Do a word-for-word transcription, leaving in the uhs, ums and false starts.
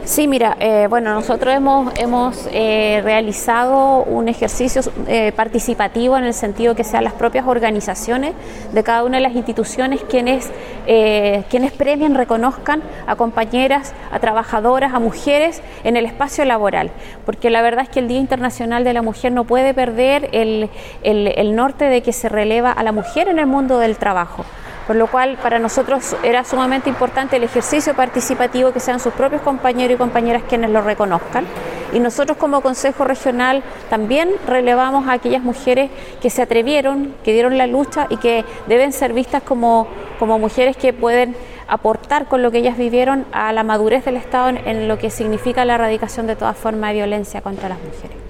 Sí, mira, eh, bueno, nosotros hemos, hemos eh, realizado un ejercicio eh, participativo en el sentido que sean las propias organizaciones de cada una de las instituciones quienes, eh, quienes premien, reconozcan a compañeras, a trabajadoras, a mujeres en el espacio laboral, porque la verdad es que el Día Internacional de la Mujer no puede perder el, el, el norte de que se releva a la mujer en el mundo del trabajo. Por lo cual para nosotros era sumamente importante el ejercicio participativo, que sean sus propios compañeros y compañeras quienes lo reconozcan. Y nosotros como Consejo Regional también relevamos a aquellas mujeres que se atrevieron, que dieron la lucha y que deben ser vistas como, como mujeres que pueden aportar con lo que ellas vivieron a la madurez del Estado en, en lo que significa la erradicación de toda forma de violencia contra las mujeres.